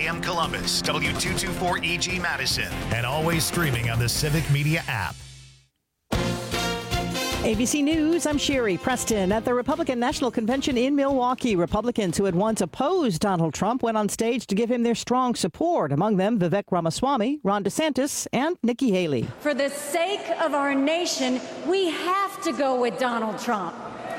AM Columbus, W224EG Madison, and always streaming on the Civic Media app. ABC News, I'm Sherry Preston. At the Republican National Convention in Milwaukee, Republicans who had once opposed Donald Trump went on stage to give him their strong support. Among them, Vivek Ramaswamy, Ron DeSantis, and Nikki Haley. For the sake of our nation, we have to go with Donald Trump.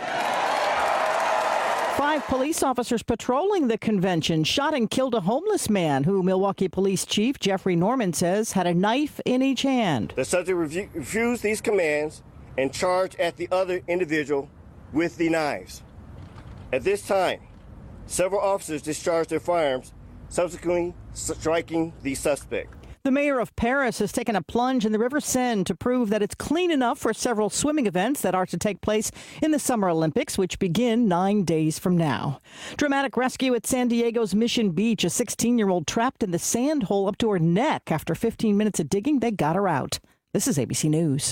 5 police officers patrolling the convention shot and killed a homeless man who Milwaukee Police Chief Jeffrey Norman says had a knife in each hand. The subject refused these commands and charged at the other individual with the knives. At this time, several officers discharged their firearms, subsequently striking the suspect. The mayor of Paris has taken a plunge in the River Seine to prove that it's clean enough for several swimming events that are to take place in the Summer Olympics, which begin 9 days from now. Dramatic rescue at San Diego's Mission Beach. A 16-year-old trapped in the sand hole up to her neck. After 15 minutes of digging, they got her out. This is ABC News.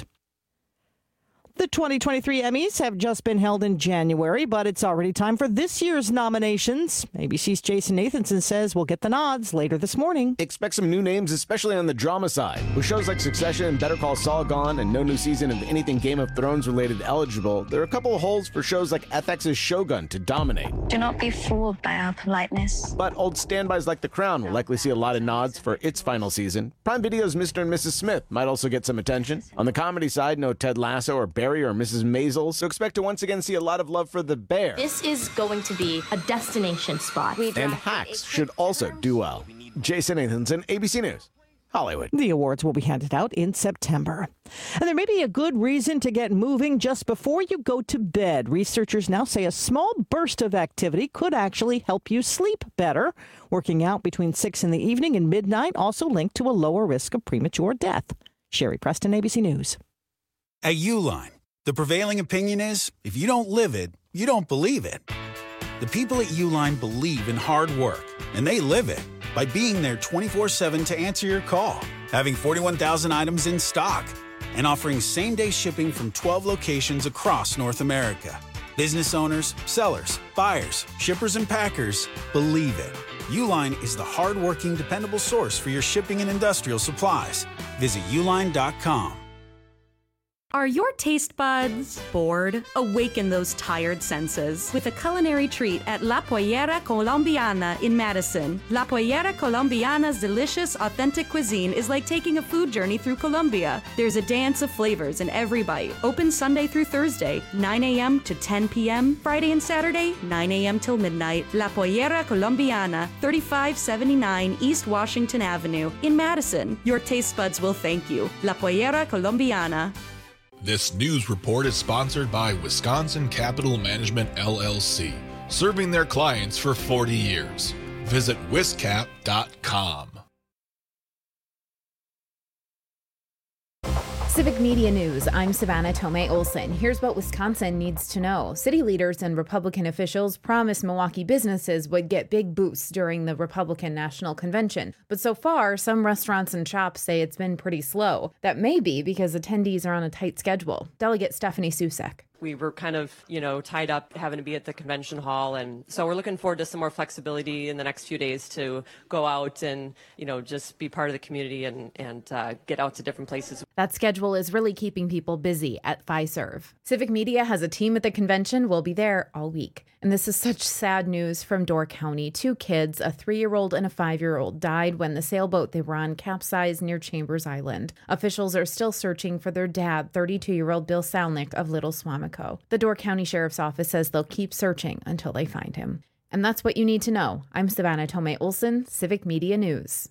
The 2023 Emmys have just been held in January, but it's already time for this year's nominations. ABC's Jason Nathanson says we'll get the nods later this morning. Expect some new names, especially on the drama side. With shows like Succession and Better Call Saul gone and no new season of anything Game of Thrones related eligible, there are a couple of holes for shows like FX's Shogun to dominate. Do not be fooled by our politeness. But old standbys like The Crown will likely see a lot of nods for its final season. Prime Video's Mr. and Mrs. Smith might also get some attention. On the comedy side, no Ted Lasso or Barry or Mrs. Maisel, so expect to once again see a lot of love for The Bear. This is going to be a destination spot. And Hacks should also do well. Jason Nathanson, ABC News, Hollywood. The awards will be handed out in September. And there may be a good reason to get moving just before you go to bed. Researchers now say a small burst of activity could actually help you sleep better. Working out between 6 in the evening and midnight also linked to a lower risk of premature death. Sherry Preston, ABC News. At Uline, the prevailing opinion is, if you don't live it, you don't believe it. The people at Uline believe in hard work, and they live it by being there 24/7 to answer your call, having 41,000 items in stock, and offering same-day shipping from 12 locations across North America. Business owners, sellers, buyers, shippers, and packers believe it. Uline is the hard-working, dependable source for your shipping and industrial supplies. Visit uline.com. Are your taste buds bored? Awaken those tired senses with a culinary treat at La Pollera Colombiana in Madison. La Pollera Colombiana's delicious, authentic cuisine is like taking a food journey through Colombia. There's a dance of flavors in every bite. Open Sunday through Thursday, 9 a.m. to 10 p.m. Friday and Saturday, 9 a.m. till midnight. La Pollera Colombiana, 3579 East Washington Avenue in Madison. Your taste buds will thank you. La Pollera Colombiana. This news report is sponsored by Wisconsin Capital Management, LLC, serving their clients for 40 years. Visit wiscap.com. Civic Media News, I'm Savannah Tomei Olson. Here's what Wisconsin needs to know. City leaders and Republican officials promised Milwaukee businesses would get big boosts during the Republican National Convention. But so far, some restaurants and shops say it's been pretty slow. That may be because attendees are on a tight schedule. Delegate Stephanie Susek. We were kind of, tied up having to be at the convention hall. And so we're looking forward to some more flexibility in the next few days to go out and, just be part of the community and get out to different places. That schedule is really keeping people busy at Fiserv. Civic Media has a team at the convention. We'll be there all week. And this is such sad news from Door County. 2 kids, a 3-year-old and a 5-year-old, died when the sailboat they were on capsized near Chambers Island. Officials are still searching for their dad, 32-year-old Bill Salnick of Little Swamico. The Door County Sheriff's Office says they'll keep searching until they find him. And that's what you need to know. I'm Savannah Tomei Olson, Civic Media News.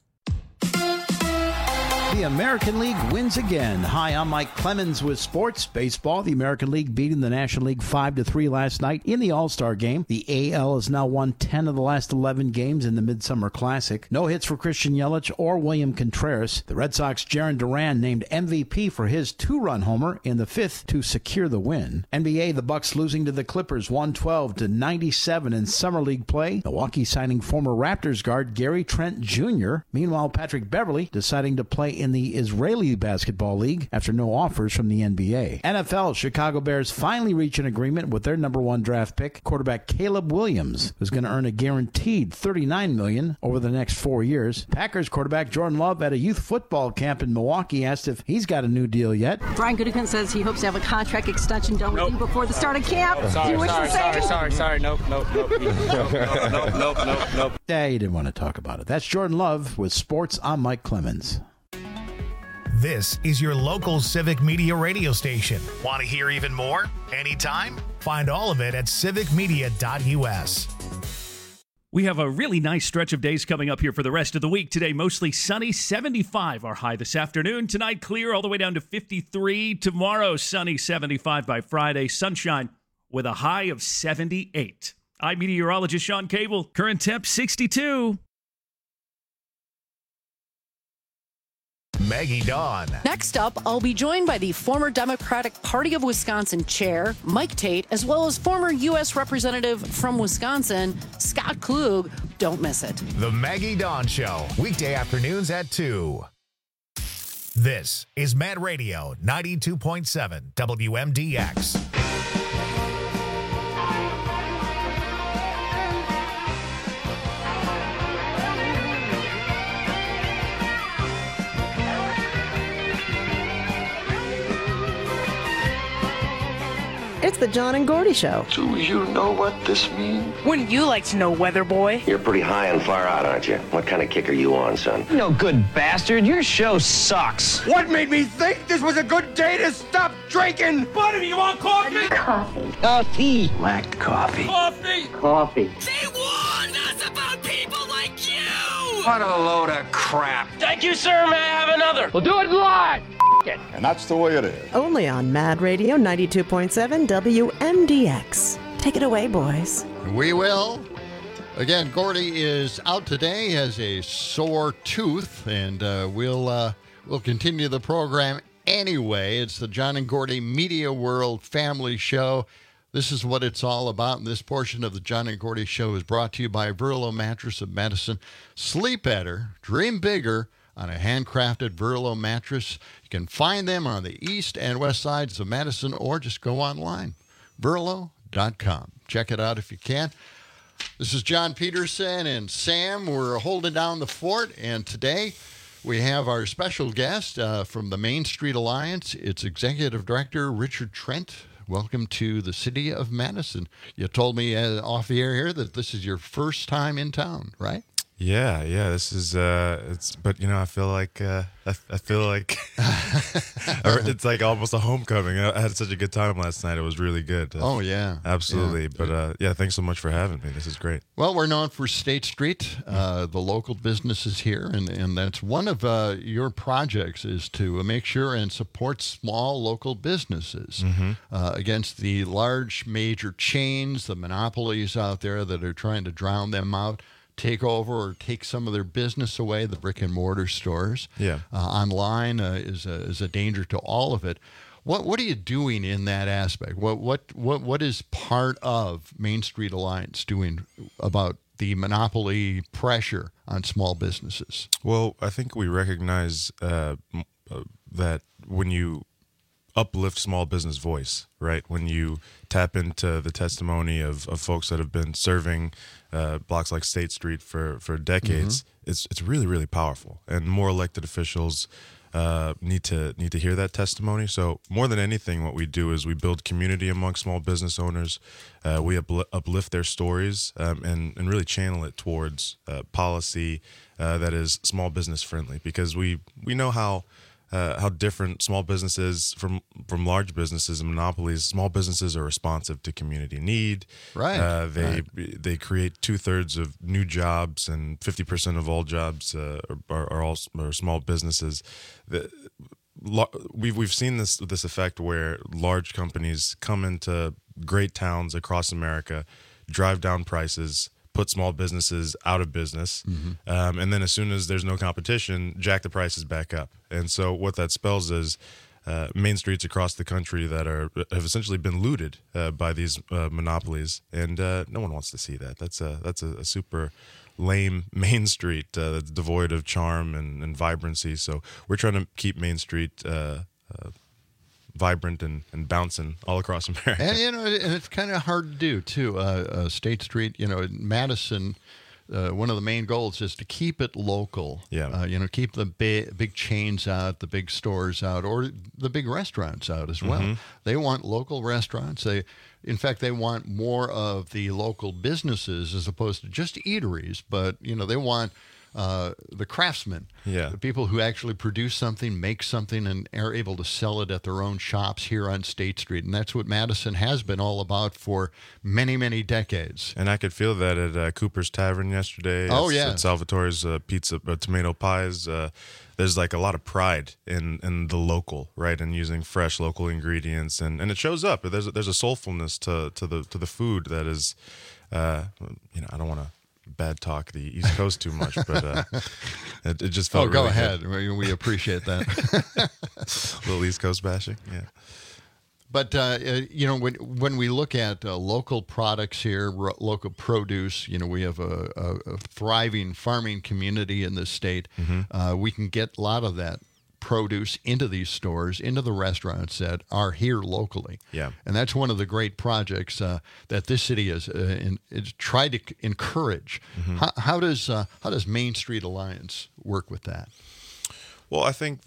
The American League wins again. Hi, I'm Mike Clemens with Sports Baseball. The American League beating the National League 5-3 last night in the All-Star Game. The AL has now won 10 of the last 11 games in the Midsummer Classic. No hits for Christian Yelich or William Contreras. The Red Sox' Jarren Duran named MVP for his 2-run homer in the 5th to secure the win. NBA, the Bucks losing to the Clippers 112-97 in Summer League play. Milwaukee signing former Raptors guard Gary Trent Jr. Meanwhile, Patrick Beverley deciding to play in in the Israeli Basketball League after no offers from the NBA. NFL, Chicago Bears finally reach an agreement with their number 1 draft pick, quarterback Caleb Williams, who's going to earn a guaranteed $39 million over the next 4 years. Packers quarterback Jordan Love at a youth football camp in Milwaukee asked if he's got a new deal yet. Brian Gutekunst says he hopes to have a contract extension done with you before the start of camp. Sorry. Nope. Yeah, you didn't want to talk about it. That's Jordan Love with Sports. I'm Mike Clemens. This is your local Civic Media radio station. Want to hear even more? Anytime? Find all of it at civicmedia.us. We have a really nice stretch of days coming up here for the rest of the week. Today, mostly sunny, 75 our high this afternoon. Tonight, clear all the way down to 53. Tomorrow, sunny, 75 by Friday. Sunshine with a high of 78. I'm meteorologist Sean Cable. Current temp, 62. Maggie Dawn. Next up, I'll be joined by the former Democratic Party of Wisconsin chair, Mike Tate, as well as former U.S. Representative from Wisconsin, Scott Klug. Don't miss it. The Maggie Dawn Show, weekday afternoons at 2. This is Mad Radio 92.7 WMDX. It's the John and Gordy Show. Do you know what this means? Wouldn't you like to know, weather boy? You're pretty high and far out, aren't you? What kind of kick are you on, son? No good bastard. Your show sucks. What made me think this was a good day to stop drinking? Buddy, you want coffee? Coffee. Coffee. Black coffee. Coffee. Coffee. They warned us about people like you! What a load of crap. Thank you, sir. May I have another? We'll do it live. And that's the way it is. Only on Mad Radio 92.7 WMDX. Take it away, boys. We will. Again, Gordy is out today, has a sore tooth, and we'll continue the program anyway. It's the John and Gordy Media World Family Show. This is what it's all about, and this portion of the John and Gordy Show is brought to you by Verlo Mattress of Medicine. Sleep better, dream bigger on a handcrafted Verlo mattress. You can find them on the east and west sides of Madison, or just go online, Verlo.com. Check it out if you can. This is John Peterson and Sam. We're holding down the fort, and today we have our special guest from the Main Street Alliance. It's Executive Director Richard Trent. Welcome to the city of Madison. You told me off the air here that this is your first time in town, right? Yeah. This is but I feel like it's like almost a homecoming. I had such a good time last night. It was really good. Oh yeah, absolutely. Yeah. But thanks so much for having me. This is great. Well, we're known for State Street, the local businesses here, and that's one of your projects is to make sure and support small local businesses against the large major chains, the monopolies out there that are trying to drown them out, take over or take some of their business away, the brick and mortar stores. Yeah. Online is a danger to all of it. What are you doing in that aspect? What is part of Main Street Alliance doing about the monopoly pressure on small businesses? Well, I think we recognize that when you uplift small business voice, right? When you tap into the testimony of folks that have been serving blocks like State Street for decades, it's really, really powerful. And more elected officials need to hear that testimony. So more than anything, what we do is we build community among small business owners. We uplift their stories and really channel it towards policy that is small business friendly, because we know how different small businesses from large businesses and monopolies. Small businesses are responsive to community need. Right. They create 2/3 of new jobs, and 50% of all jobs are small businesses. We've seen this effect where large companies come into great towns across America, drive down prices, put small businesses out of business, and then as soon as there's no competition, jack the prices back up. And so what that spells is main streets across the country that have essentially been looted by these monopolies, and no one wants to see that. That's a super lame Main Street that's devoid of charm and vibrancy. So we're trying to keep Main Street vibrant and bouncing all across America. And, and it's kind of hard to do, too. State Street, Madison, one of the main goals is to keep it local. Yeah. Keep the big chains out, the big stores out, or the big restaurants out as well. Mm-hmm. They want local restaurants. In fact, they want more of the local businesses as opposed to just eateries, but, they want the craftsmen, the people who actually produce something, make something, and are able to sell it at their own shops here on State Street. And that's what Madison has been all about for many, many decades. And I could feel that at Cooper's Tavern yesterday. Oh, At Salvatore's Pizza, tomato pies. There's like a lot of pride in the local, right, and using fresh local ingredients, and it shows up. There's a soulfulness to the food that is, I don't want to bad talk the East Coast too much, but it just felt. Oh, go really ahead. Good. We appreciate that. A little East Coast bashing, yeah. But when we look at local products here, local produce, we have a thriving farming community in this state. Mm-hmm. We can get a lot of that produce into these stores, into the restaurants that are here locally. Yeah. And that's one of the great projects that this city has tried to encourage. Mm-hmm. How does Main Street Alliance work with that? Well, I think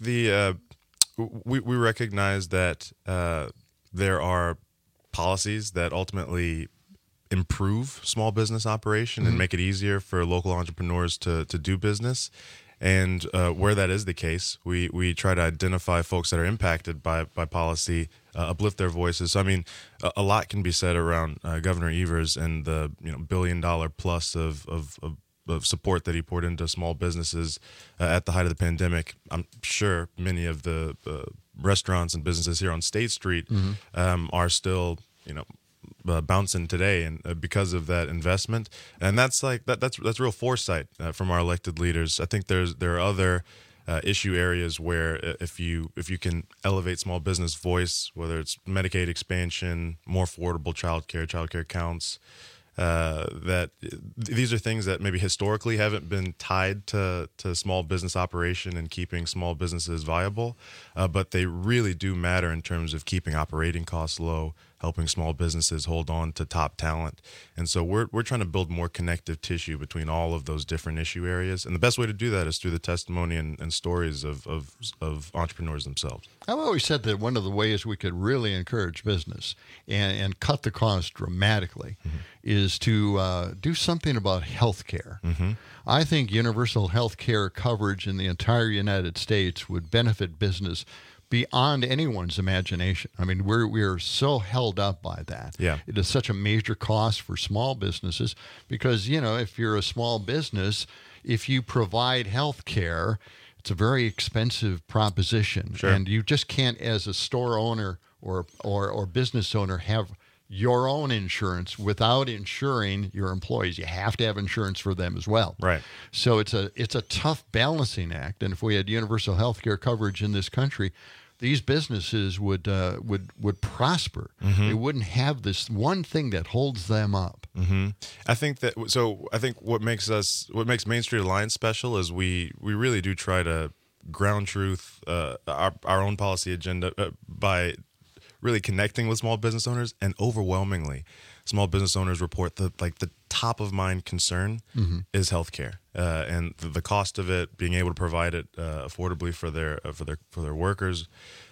we recognize that there are policies that ultimately improve small business operation and make it easier for local entrepreneurs to do business. And where that is the case, we try to identify folks that are impacted by policy, uplift their voices. So, I mean, a lot can be said around Governor Evers and the $1 billion plus of support that he poured into small businesses at the height of the pandemic. I'm sure many of the restaurants and businesses here on State Street are still, bouncing today, and because of that investment, and that's real foresight from our elected leaders. I think there are other issue areas where if you can elevate small business voice, whether it's Medicaid expansion, more affordable childcare counts, that these are things that maybe historically haven't been tied to small business operation and keeping small businesses viable, but they really do matter in terms of keeping operating costs low, helping small businesses hold on to top talent. And so we're trying to build more connective tissue between all of those different issue areas. And the best way to do that is through the testimony and stories of entrepreneurs themselves. I've always said that one of the ways we could really encourage business and cut the cost dramatically is to do something about health care. I think universal health care coverage in the entire United States would benefit business beyond anyone's imagination. I mean, we're so held up by that. Yeah. It is such a major cost for small businesses because, if you're a small business, if you provide health care, it's a very expensive proposition. Sure. And you just can't, as a store owner or business owner, have your own insurance without insuring your employees. You have to have insurance for them as well. Right. So it's a tough balancing act. And if we had universal health care coverage in this country, these businesses would prosper. They wouldn't have this one thing that holds them up. I think what makes Main Street Alliance special is we really do try to ground truth our own policy agenda by really connecting with small business owners, and overwhelmingly, small business owners report the top of mind concern is healthcare, and the cost of it, being able to provide it affordably for their workers,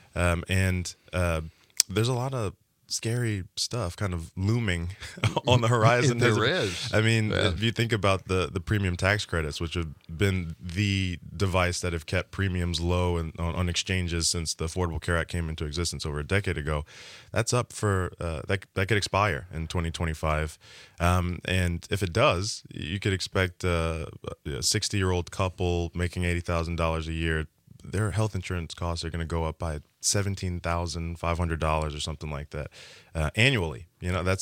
and there's a lot of scary stuff kind of looming on the horizon. There is. I mean, if you think about the premium tax credits, which have been the device that have kept premiums low and on exchanges since the Affordable Care Act came into existence over a decade ago, that's up for that could expire in 2025. And if it does, you could expect a 60-year-old couple making $80,000 a year, their health insurance costs are going to go up by $17,500 or something like that annually. That's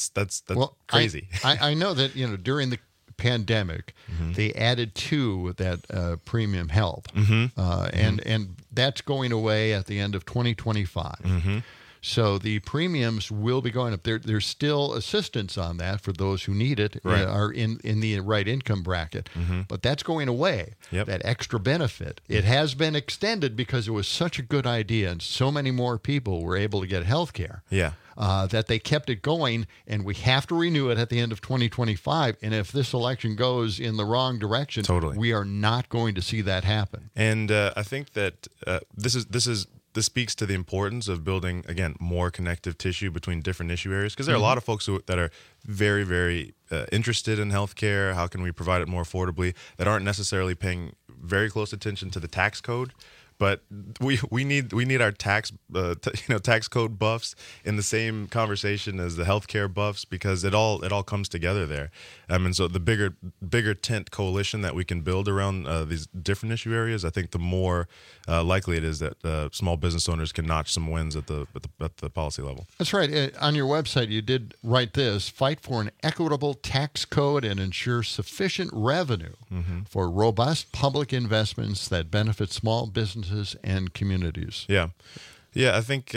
crazy. I know that during the pandemic they added to that premium health, and that's going away at the end of 2025. So the premiums will be going up. There's still assistance on that for those who need it, are in the right income bracket. But that's going away, that extra benefit. It has been extended because it was such a good idea and so many more people were able to get health care. That they kept it going, and we have to renew it at the end of 2025. And if this election goes in the wrong direction, we are not going to see that happen. And I think that this speaks to the importance of building, again, more connective tissue between different issue areas, because there are a lot of folks that are very, very interested in healthcare. How can we provide it more affordably? That aren't necessarily paying very close attention to the tax code. But we need our tax code buffs in the same conversation as the healthcare buffs, because it all comes together there. And so the bigger tent coalition that we can build around these different issue areas, I think the more likely it is that small business owners can notch some wins at the policy level. That's right. On your website, you did write this: fight for an equitable tax code and ensure sufficient revenue for robust public investments that benefit small businesses and communities. Yeah. I think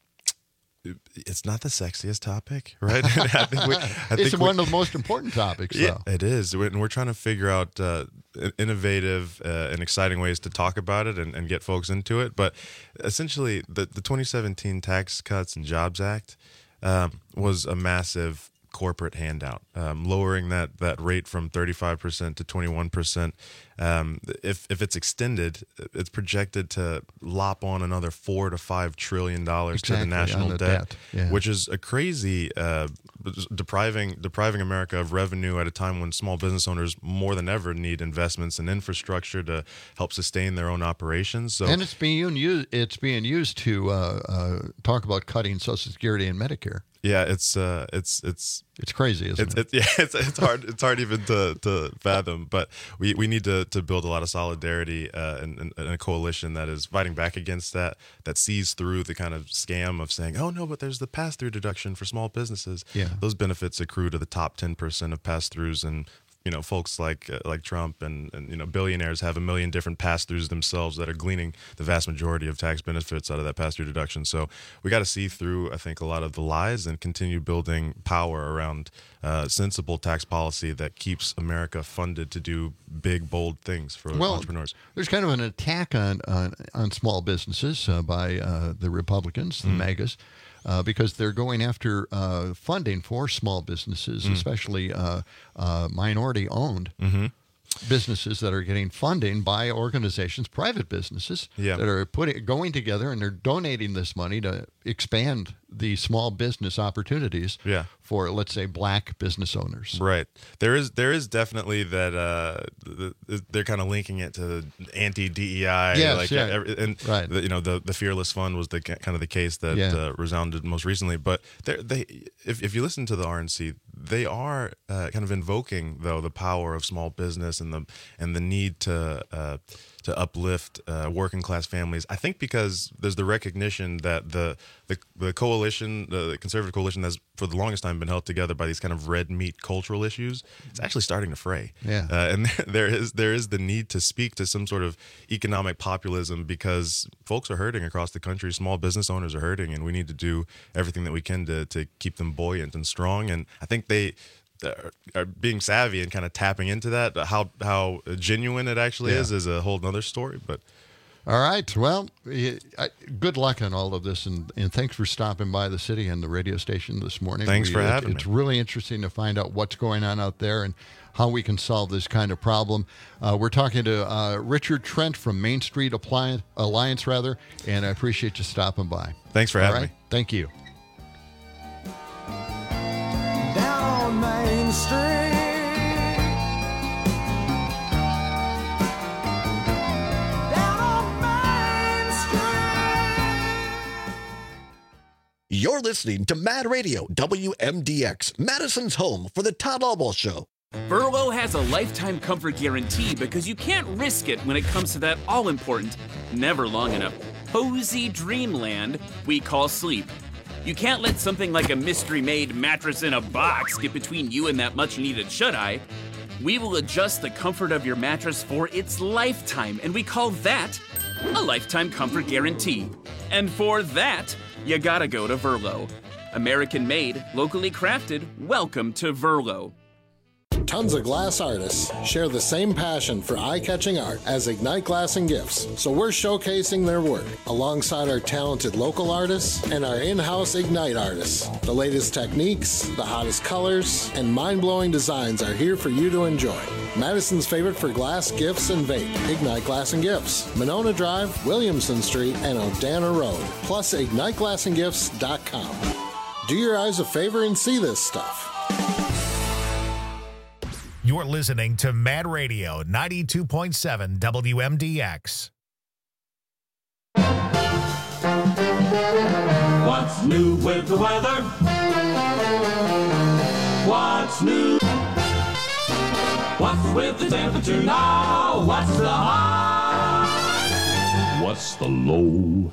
it's not the sexiest topic, right? I think it's one of the most important topics, though. Yeah, it is. And we're trying to figure out innovative and exciting ways to talk about it and get folks into it. But essentially, the 2017 Tax Cuts and Jobs Act was a massive corporate handout, lowering that rate from 35% to 21%. If it's extended, it's projected to lop on another $4 to $5 trillion to the national debt, which is a crazy depriving America of revenue at a time when small business owners more than ever need investments in infrastructure to help sustain their own operations. So, and it's being used to talk about cutting Social Security and Medicare. Yeah, it's crazy, isn't it? It's hard. It's hard even to fathom. But we need to build a lot of solidarity and a coalition that is fighting back against that sees through the kind of scam of saying, oh no, but there's the pass-through deduction for small businesses. Yeah, those benefits accrue to the top 10% of pass-throughs, and folks like Trump and billionaires have a million different pass-throughs themselves that are gleaning the vast majority of tax benefits out of that pass-through deduction. So we got to see through, I think, a lot of the lies and continue building power around sensible tax policy that keeps America funded to do big, bold things for entrepreneurs. There's kind of an attack on small businesses by the Republicans, the MAGAs. Because they're going after funding for small businesses, especially minority-owned businesses that are getting funding by organizations, private businesses, that are going together and they're donating this money to expand the small business opportunities for, let's say, black business owners. Right. There is definitely that they're kind of linking it to anti-DEI. The Fearless Fund was the kind of the case that resounded most recently. But if you listen to the RNC, they are kind of invoking, though, the power of small business and the need to uplift working class families. I think because there's the recognition that the coalition, the conservative coalition, that's for the longest time been held together by these kind of red meat cultural issues, it's actually starting to fray. And there is the need to speak to some sort of economic populism, because folks are hurting across the country. Small business owners are hurting, and we need to do everything that we can to keep them buoyant and strong. And I think they are being savvy and kind of tapping into that. How genuine it actually is a whole nother story. But all right, well, good luck on all of this, and thanks for stopping by the city and the radio station this morning. Thanks for having me. It's really interesting to find out what's going on out there and how we can solve this kind of problem. We're talking to Richard Trent from Main Street Alliance, and I appreciate you stopping by. Thanks for having me. Thank you. Down on Main Street, down on Main Street. You're listening to Mad Radio, WMDX, Madison's home for the Todd Albaugh Show. Burrow has a lifetime comfort guarantee because you can't risk it when it comes to that all-important, never long enough, cozy dreamland we call sleep. You can't let something like a mystery-made mattress in a box get between you and that much-needed shut-eye. We will adjust the comfort of your mattress for its lifetime, and we call that a lifetime comfort guarantee. And for that, you gotta go to Verlo. American made, locally crafted, welcome to Verlo. Tons of glass artists share the same passion for eye-catching art as Ignite Glass and Gifts, so we're showcasing their work alongside our talented local artists and our in-house Ignite artists. The latest techniques, the hottest colors, and mind-blowing designs are here for you to enjoy. Madison's favorite for glass, gifts, and vape, Ignite Glass and Gifts, Monona Drive, Williamson Street, and Odana Road, plus IgniteGlassandGifts.com. Do your eyes a favor and see this stuff. You're listening to Mad Radio 92.7 WMDX. What's new with the weather? What's new? What's with the temperature now? What's the high? What's the low?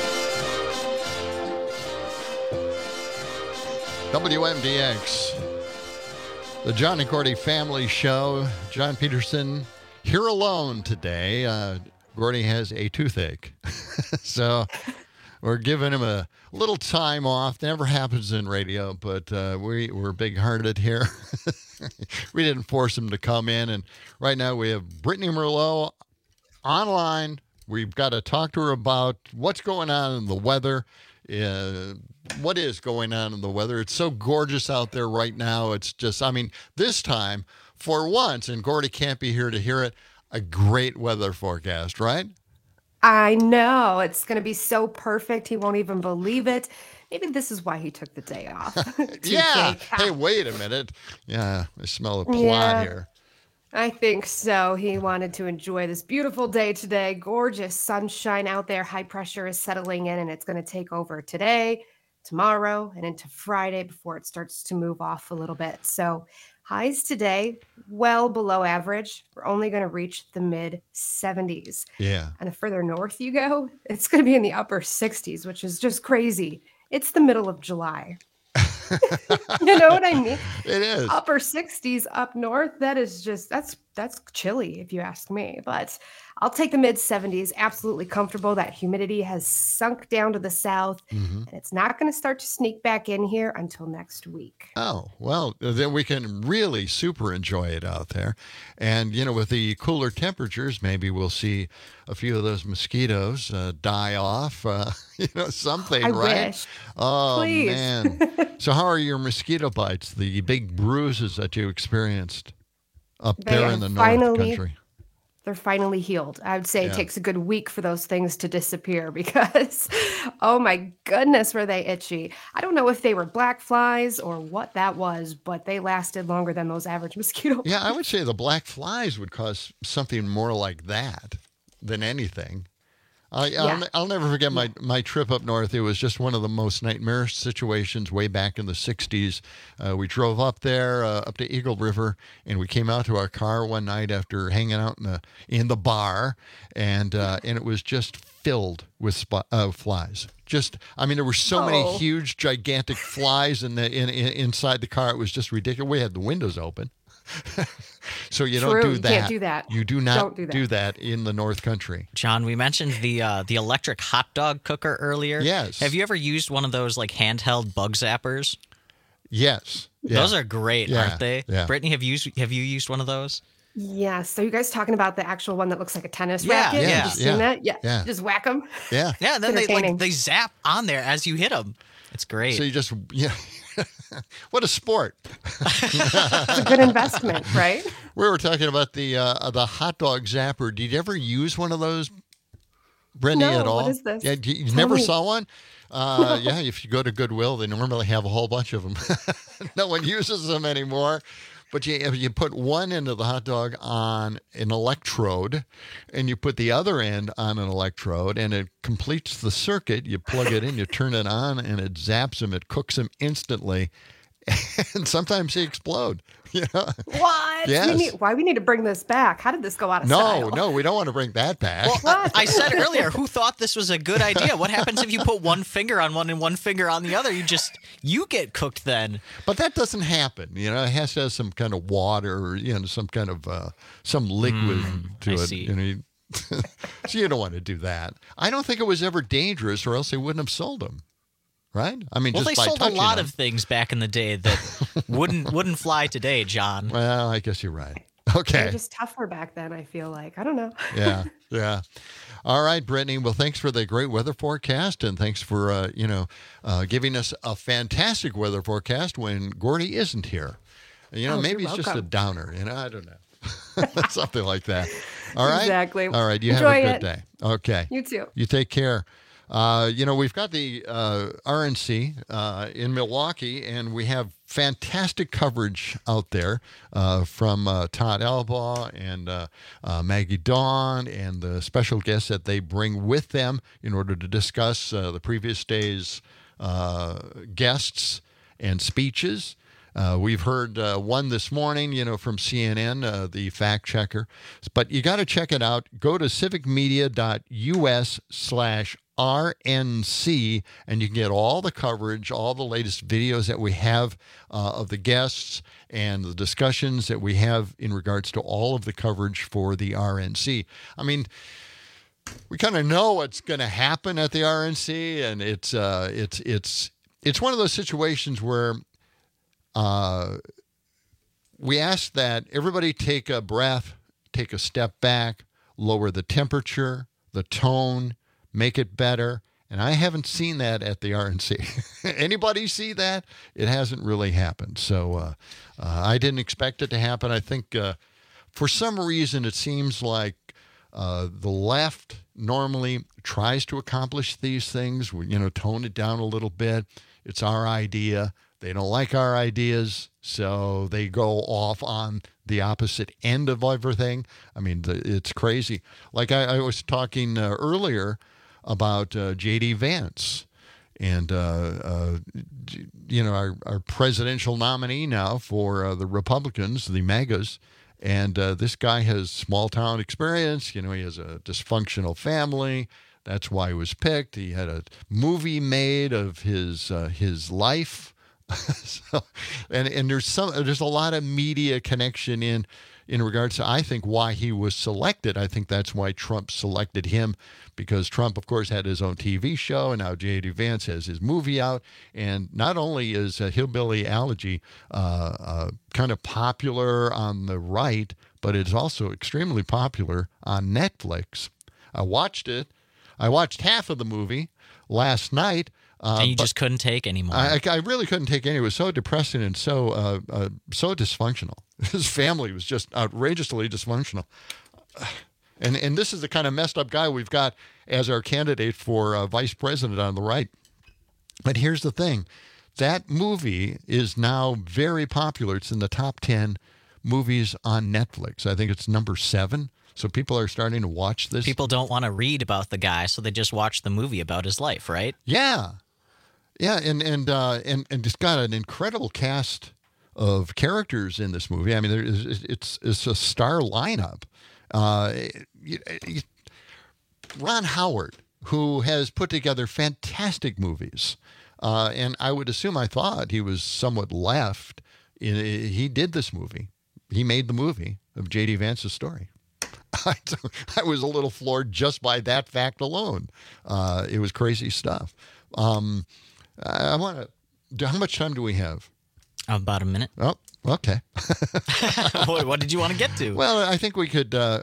WMDX, the John and Gordy Family Show. John Peterson here alone today. Gordy has a toothache, so we're giving him a little time off. Never happens in radio, but we're big-hearted here. We didn't force him to come in, and right now we have Brittany Merlot online. We've got to talk to her about what's going on in the weather. What is going on in the weather? It's so gorgeous out there right now. It's just, I mean, this time, for once, and Gordy can't be here to hear it, a great weather forecast, right? I know. It's going to be so perfect. He won't even believe it. Maybe this is why he took the day off. Yeah. Hey, wait a minute. Yeah, I smell a plot here. I think so. He wanted to enjoy this beautiful day today. Gorgeous sunshine out there. High pressure is settling in, and it's going to take over today, tomorrow, and into Friday before it starts to move off a little bit. So highs today, well below average. We're only going to reach the mid 70s. Yeah. And the further north you go, it's going to be in the upper 60s, which is just crazy. It's the middle of July. You know what I mean? It is. Upper 60s up north. That is just, that's chilly if you ask me. But I'll take the mid 70s. Absolutely comfortable. That humidity has sunk down to the south. And it's not going to start to sneak back in here until next week. Oh, well, then we can really super enjoy it out there. And, you know, with the cooler temperatures, maybe we'll see a few of those mosquitoes die off, you know, something, I right? wish. Oh, Please. man. So how are your mosquito bites, the big bruises that you experienced up there in the North Country? They're finally healed. I would say Yeah. it takes a good week for those things to disappear because, oh my goodness, were they itchy. I don't know if they were black flies or what that was, but they lasted longer than those average mosquito Yeah, I would say the black flies would cause something more like that than anything. I'll never forget my trip up north. It was just one of the most nightmarish situations way back in the 60s. We drove up there, up to Eagle River, and we came out to our car one night after hanging out in the bar, and it was just filled with flies. Just, I mean, there were so many huge, gigantic flies inside the car. It was just ridiculous. We had the windows open. So you don't do that. You can't do that. You do not Don't do that. in the North Country. John, we mentioned the electric hot dog cooker earlier. Yes. Have you ever used one of those like handheld bug zappers? Yes. Yeah. Those are great, Yeah. aren't they? Yeah. Brittany, have you used one of those? Yes. So you guys talking about the actual one that looks like a tennis Yeah, racket? yeah, Have you seen that? Yeah. yeah. Just whack them. Yeah. Yeah, and then Entertaining. they zap on there as you hit them. It's great. So you just, yeah. What a sport. It's a good investment, right? We were talking about the hot dog zapper. Did you ever use one of those, Brittany, No, at all? what is this? Yeah, you Tell never me. saw one? Yeah, if you go to Goodwill, they normally have a whole bunch of them. No one uses them anymore. But you put one end of the hot dog on an electrode, and you put the other end on an electrode, and it completes the circuit. You plug it in, you turn it on, and it zaps him. It cooks him instantly. And sometimes they explode. You know? What? Yes. Why we need to bring this back? How did this go out of style? No, we don't want to bring that back. Well, I said earlier, who thought this was a good idea? What happens if you put one finger on one and one finger on the other? You get cooked then. But that doesn't happen. You know, it has to have some kind of water or, you know, some kind of some liquid to I it. see. You know, So you don't want to do that. I don't think it was ever dangerous, or else they wouldn't have sold them. Right? I mean, well, just they by sold a touching lot them. of things back in the day that wouldn't fly today, John. Well, I guess you're right. Okay. They're just tougher back then, I feel like. I don't know. Yeah. All right, Brittany. Well, thanks for the great weather forecast, and thanks for giving us a fantastic weather forecast when Gordy isn't here. Maybe it's just a downer. I don't know. Something like that. All right. Exactly. All right. You Enjoy have a good day. Okay. You too. You take care. We've got the RNC in Milwaukee, and we have fantastic coverage out there from Todd Elbaugh and Maggie Dawn and the special guests that they bring with them in order to discuss the previous day's guests and speeches. We've heard one this morning, from CNN, the fact checker. But you got to check it out. Go to civicmedia.us/RNC, and you can get all the coverage, all the latest videos that we have of the guests and the discussions that we have in regards to all of the coverage for the RNC. I mean, we kind of know what's going to happen at the RNC, and it's one of those situations where we ask that everybody take a breath, take a step back, lower the temperature, the tone, make it better. And I haven't seen that at the RNC. Anybody see that? It hasn't really happened. So I didn't expect it to happen. I think for some reason it seems like the left normally tries to accomplish these things, tone it down a little bit. It's our idea. They don't like our ideas, so they go off on the opposite end of everything. I mean, it's crazy. Like I was talking earlier about J.D. Vance and, our presidential nominee now for the Republicans, the MAGAs. And this guy has small-town experience. He has a dysfunctional family. That's why he was picked. He had a movie made of his life. and there's a lot of media connection in regards to, I think, why he was selected. I think that's why Trump selected him, because Trump, of course, had his own TV show, and now J.D. Vance has his movie out. And not only is Hillbilly Elegy kind of popular on the right, but it's also extremely popular on Netflix. I watched it. I watched half of the movie last night. And you just couldn't take anymore. I really couldn't take any. It was so depressing and so dysfunctional. His family was just outrageously dysfunctional. And this is the kind of messed up guy we've got as our candidate for vice president on the right. But here's the thing. That movie is now very popular. It's in the top 10 movies on Netflix. I think it's number 7. So people are starting to watch this. People don't want to read about the guy, so they just watch the movie about his life, right? Yeah. Yeah, and it's got an incredible cast of characters in this movie. I mean, it's a star lineup. Ron Howard, who has put together fantastic movies, and I would assume, I thought he was somewhat left. He did this movie. He made the movie of J.D. Vance's story. I was a little floored just by that fact alone. It was crazy stuff. I want to. How much time do we have? About a minute. Oh, okay. Boy, what did you want to get to? Well, I think we could. I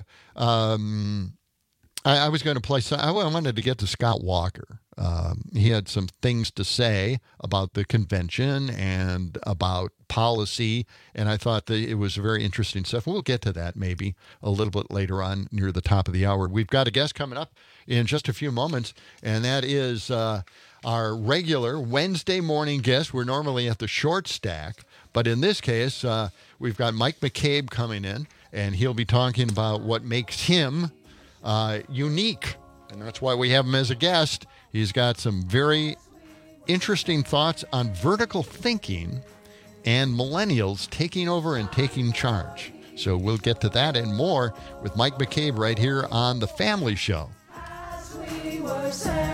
was going to play. I wanted to get to Scott Walker. He had some things to say about the convention and about policy, and I thought that it was very interesting stuff. We'll get to that maybe a little bit later on near the top of the hour. We've got a guest coming up in just a few moments, and that is our regular Wednesday morning guest. We're normally at the short stack, but in this case, we've got Mike McCabe coming in, and he'll be talking about what makes him unique, and that's why we have him as a guest. He's got some very interesting thoughts on vertical thinking and millennials taking over and taking charge. So we'll get to that and more with Mike McCabe right here on The Family Show. As we were saying,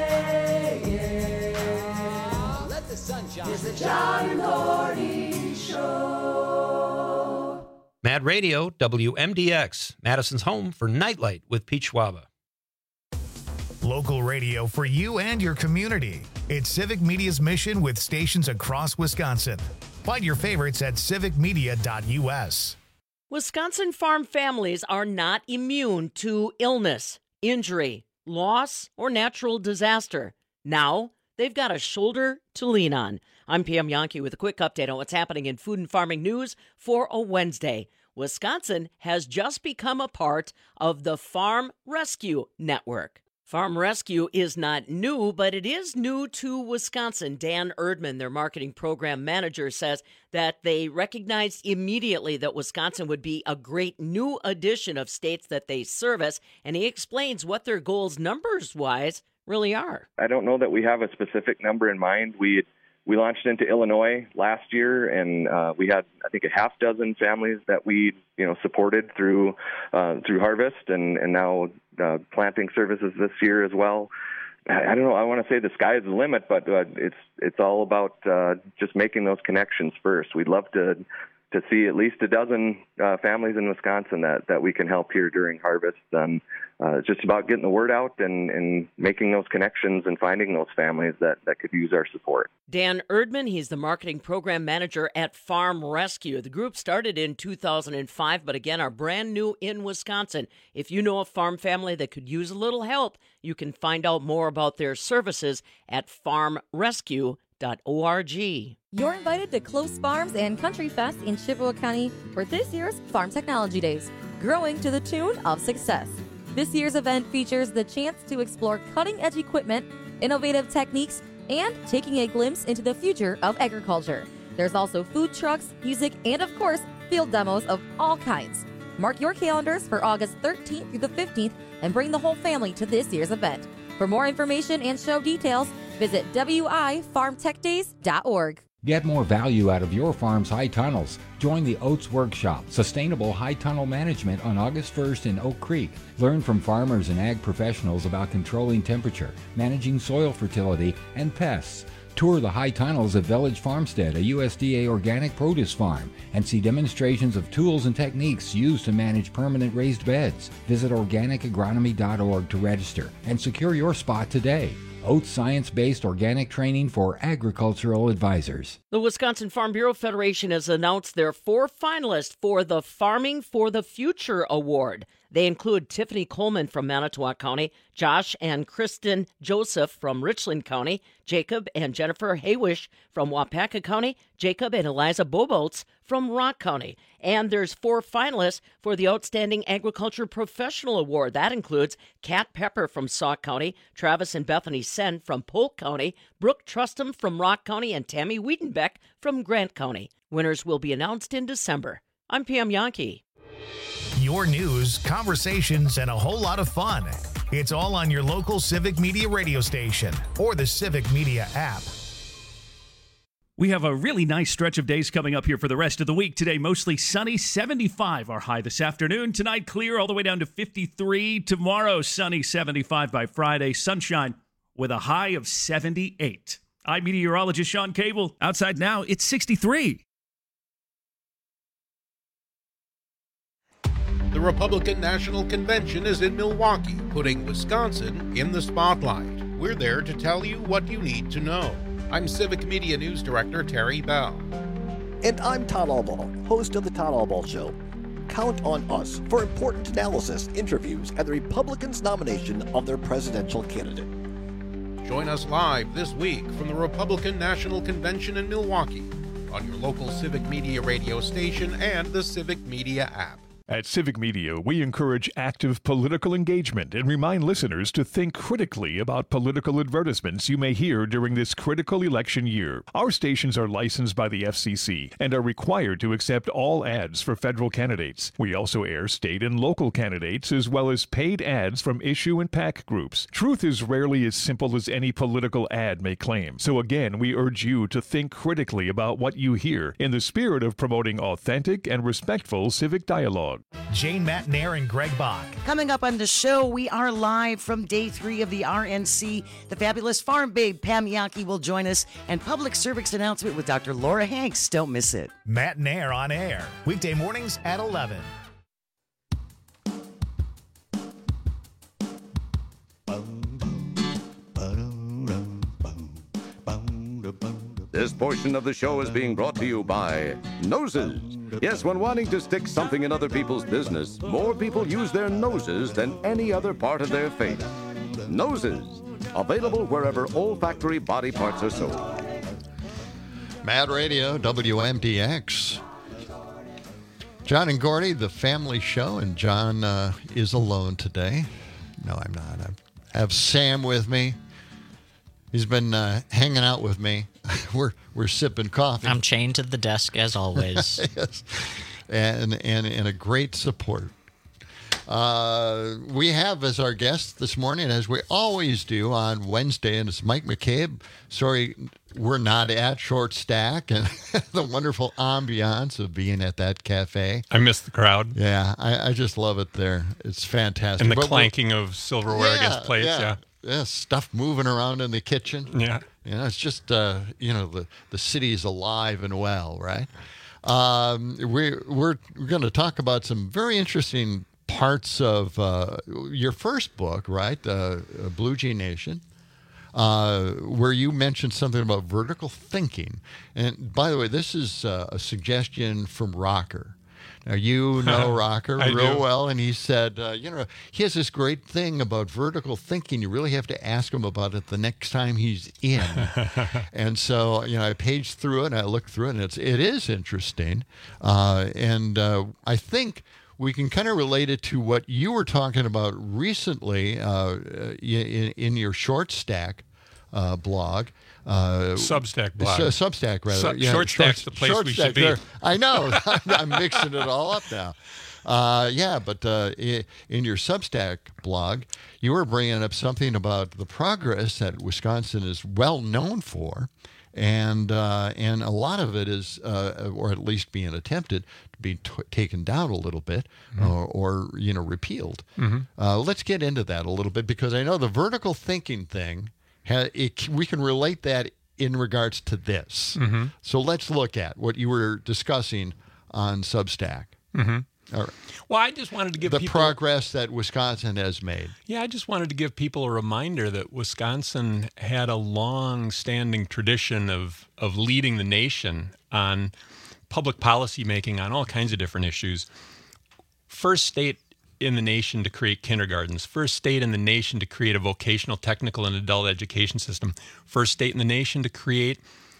let the sun shine. It's the John and Gordy Show. Mad Radio, WMDX, Madison's home for Nightlight with Pete Schwaba. Local radio for you and your community. It's Civic Media's mission with stations across Wisconsin. Find your favorites at civicmedia.us. Wisconsin farm families are not immune to illness, injury, loss, or natural disaster. Now, they've got a shoulder to lean on. I'm Pam Yankee with a quick update on what's happening in food and farming news for a Wednesday. Wisconsin has just become a part of the Farm Rescue Network. Farm Rescue is not new, but it is new to Wisconsin. Dan Erdman, their marketing program manager, says that they recognized immediately that Wisconsin would be a great new addition of states that they service, and he explains what their goals numbers-wise really are. I don't know that we have a specific number in mind. We launched into Illinois last year, and we had, I think, a half dozen families that we, supported through harvest, and now planting services this year as well. I don't know. I want to say the sky is the limit, but it's all about just making those connections first. We'd love to see at least a dozen families in Wisconsin that we can help here during harvest. And it's just about getting the word out and making those connections and finding those families that could use our support. Dan Erdman, he's the marketing program manager at Farm Rescue. The group started in 2005, but again, are brand new in Wisconsin. If you know a farm family that could use a little help, you can find out more about their services at farmrescue.org. You're invited to Close Farms and Country Fest in Chippewa County for this year's Farm Technology Days, growing to the tune of success. This year's event features the chance to explore cutting-edge equipment, innovative techniques, and taking a glimpse into the future of agriculture. There's also food trucks, music, and of course, field demos of all kinds. Mark your calendars for August 13th through the 15th and bring the whole family to this year's event. For more information and show details, visit wifarmtechdays.org. Get more value out of your farm's high tunnels. Join the Oats Workshop, Sustainable High Tunnel Management on August 1st in Oak Creek. Learn from farmers and ag professionals about controlling temperature, managing soil fertility, and pests. Tour the high tunnels at Village Farmstead, a USDA organic produce farm, and see demonstrations of tools and techniques used to manage permanent raised beds. Visit organicagronomy.org to register and secure your spot today. Oats science-based organic training for agricultural advisors. The Wisconsin Farm Bureau Federation has announced their 4 finalists for the Farming for the Future Award. They include Tiffany Coleman from Manitowoc County, Josh and Kristen Joseph from Richland County, Jacob and Jennifer Haywish from Wapaka County, Jacob and Eliza Bobolts from Rock County. And there's 4 finalists for the Outstanding Agriculture Professional Award. That includes Kat Pepper from Sauk County, Travis and Bethany Sen from Polk County, Brooke Trustham from Rock County, and Tammy Wiedenbeck from Grant County. Winners will be announced in December. I'm Pam Yankee. Your news, conversations, and a whole lot of fun. It's all on your local Civic Media radio station or the Civic Media app. We have a really nice stretch of days coming up here for the rest of the week. Today, mostly sunny, 75 our high this afternoon. Tonight, clear all the way down to 53. Tomorrow, sunny, 75 by Friday. Sunshine with a high of 78. I'm meteorologist Sean Cable. Outside now, it's 63. The Republican National Convention is in Milwaukee, putting Wisconsin in the spotlight. We're there to tell you what you need to know. I'm Civic Media News Director Terry Bell. And I'm Todd Albaugh, host of The Todd Albaugh Show. Count on us for important analysis, interviews, and the Republicans' nomination of their presidential candidate. Join us live this week from the Republican National Convention in Milwaukee on your local Civic Media radio station and the Civic Media app. At Civic Media, we encourage active political engagement and remind listeners to think critically about political advertisements you may hear during this critical election year. Our stations are licensed by the FCC and are required to accept all ads for federal candidates. We also air state and local candidates as well as paid ads from issue and PAC groups. Truth is rarely as simple as any political ad may claim. So again, we urge you to think critically about what you hear in the spirit of promoting authentic and respectful civic dialogue. Crowd. Jane Matnair and Greg Bach. Coming up on the show, we are live from day 3 of the RNC. The fabulous farm babe Pam Yankee will join us, and public service announcement with Dr. Laura Hanks. Don't miss it. Matnair on air, weekday mornings at 11. This portion of the show is being brought to you by Noses. Yes, when wanting to stick something in other people's business, more people use their noses than any other part of their face. Noses, available wherever olfactory body parts are sold. Mad Radio, WMDX. John and Gordy, the family show, and John is alone today. No, I'm not. I have Sam with me. He's been hanging out with me. We're sipping coffee. I'm chained to the desk as always. Yes. And a great support. We have as our guest this morning, as we always do on Wednesday, and it's Mike McCabe. Sorry, we're not at Short Stack and the wonderful ambiance of being at that cafe. I miss the crowd. Yeah, I just love it there. It's fantastic. And the clanking of silverware against plates, yeah. Yeah, stuff moving around in the kitchen. Yeah. It's just, the city is alive and well, right? We're going to talk about some very interesting parts of your first book, right? Blue Jay Nation, where you mentioned something about vertical thinking. And by the way, this is a suggestion from Rocker. Now, you know Rocker real well, and he said, he has this great thing about vertical thinking. You really have to ask him about it the next time he's in. And so, I paged through it, and I looked through it, and it is interesting. And I think we can kind of relate it to what you were talking about recently in your Short Stack blog. Substack blog. Substack, rather. Short Stack's the place we should be. There. I know. I'm mixing it all up now. But in your Substack blog, you were bringing up something about the progress that Wisconsin is well known for, and a lot of it is, or at least being attempted, to be taken down a little bit, or repealed. Let's get into that a little bit, because I know the vertical thinking thing. We can relate that in regards to this. So let's look at what you were discussing on Substack. All right. Well, I just wanted to give the people progress that Wisconsin has made. Yeah, I just wanted to give people a reminder that Wisconsin had a long-standing tradition of leading the nation on public policy making on all kinds of different issues. First state in the nation to create kindergartens, first state in the nation to create a vocational, technical, and adult education system, first state in the nation to create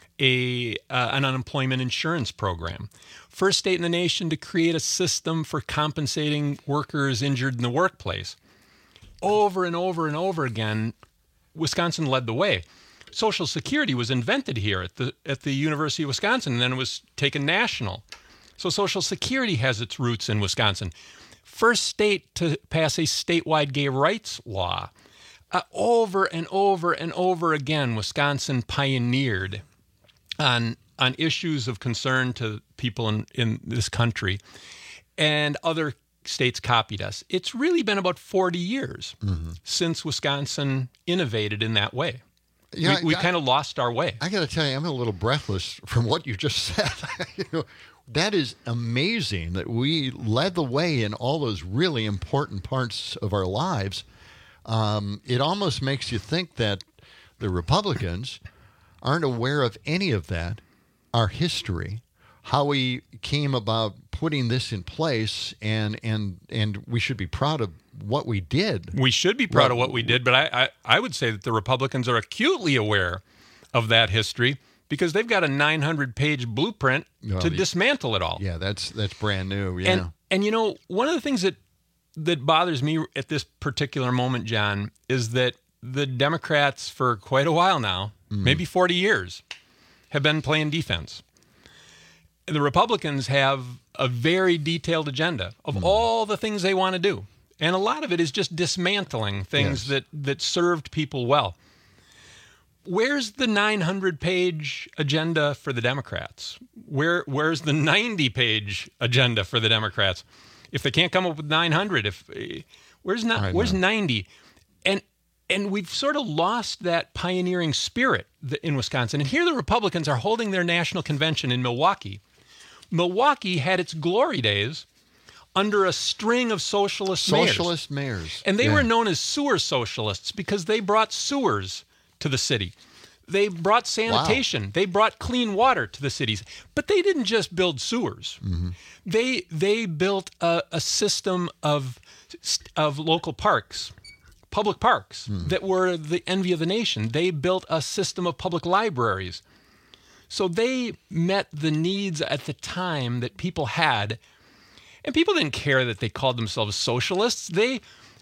an unemployment insurance program, first state in the nation to create a system for compensating workers injured in the workplace. Over and over and over again, Wisconsin led the way. Social Security was invented here at the University of Wisconsin, and then it was taken national. So Social Security has its roots in Wisconsin. First state to pass a statewide gay rights law. Over and over and over again, Wisconsin pioneered on issues of concern to people in this country, and other states copied us. It's really been about 40 years since Wisconsin innovated in that way. Yeah, we kind of lost our way. I got to tell you, I'm a little breathless from what you just said. That is amazing that we led the way in all those really important parts of our lives. It almost makes you think that the Republicans aren't aware of any of that, our history, how we came about putting this in place, and we should be proud of what we did. We should be proud of what we did, but I would say that the Republicans are acutely aware of that history, because they've got a 900-page blueprint to dismantle it all. Yeah, that's brand new. Yeah. And one of the things that bothers me at this particular moment, John, is that the Democrats for quite a while now, maybe 40 years, have been playing defense. The Republicans have a very detailed agenda of all the things they want to do. And a lot of it is just dismantling things that served people well. Where's the 900-page agenda for the Democrats? Where's the 90-page agenda for the Democrats? if they can't come up with 900, where's 90? And we've sort of lost that pioneering spirit in Wisconsin. And here the Republicans are holding their national convention in Milwaukee. Milwaukee had its glory days under a string of socialist mayors. And they were known as sewer socialists because they brought sewers to the city. They brought sanitation. Wow. They brought clean water to the cities. But they didn't just build sewers. Mm-hmm. They built a system of local parks, public parks, that were the envy of the nation. They built a system of public libraries. So they met the needs at the time that people had. And people didn't care that they called themselves socialists. They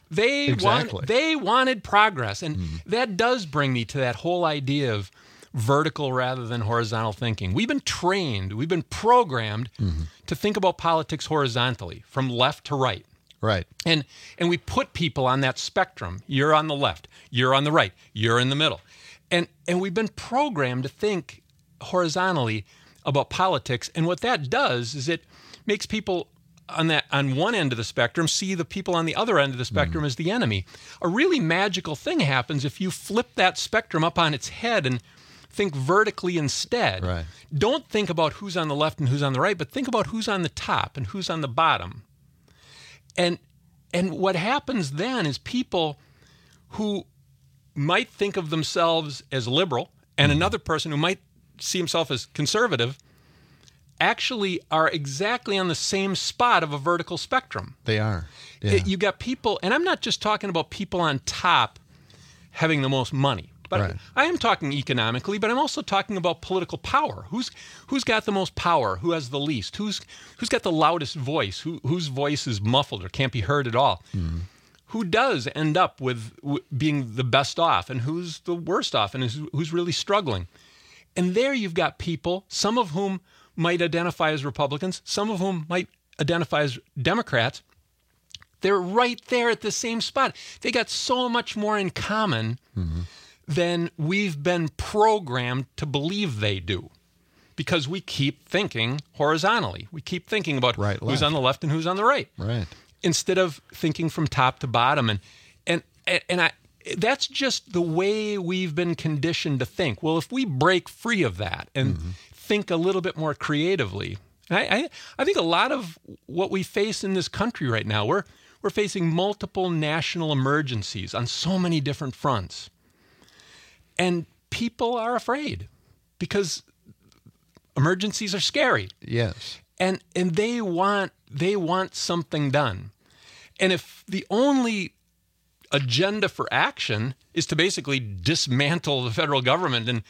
wanted progress. And that does bring me to that whole idea of vertical rather than horizontal thinking. We've been trained, we've been programmed to think about politics horizontally, from left to right. Right. And we put people on that spectrum. You're on the left, you're on the right, you're in the middle. And we've been programmed to think horizontally about politics. And what that does is it makes people on one end of the spectrum see the people on the other end of the spectrum as the enemy. A really magical thing happens if you flip that spectrum up on its head and think vertically instead. Right. Don't think about who's on the left and who's on the right, but think about who's on the top and who's on the bottom. And what happens then is people who might think of themselves as liberal and another person who might see himself as conservative actually are exactly on the same spot of a vertical spectrum. They are. Yeah. You got people, and I'm not just talking about people on top having the most money, but I am talking economically, but I'm also talking about political power. Who's got the most power? Who has the least? Who's got the loudest voice? Whose voice is muffled or can't be heard at all? Who does end up with being the best off, and who's the worst off, and who's really struggling? And there you've got people, some of whom might identify as Republicans, some of whom might identify as Democrats. They're right there at the same spot. They got so much more in common than we've been programmed to believe they do, because we keep thinking horizontally. We keep thinking about who's on the left and who's on the right. Right. Instead of thinking from top to bottom. And that's just the way we've been conditioned to think. Well, if we break free of that and think a little bit more creatively, and I think a lot of what we face in this country right now, we're facing multiple national emergencies on so many different fronts. And people are afraid because emergencies are scary. Yes. And they want something done. And if the only agenda for action is to basically dismantle the federal government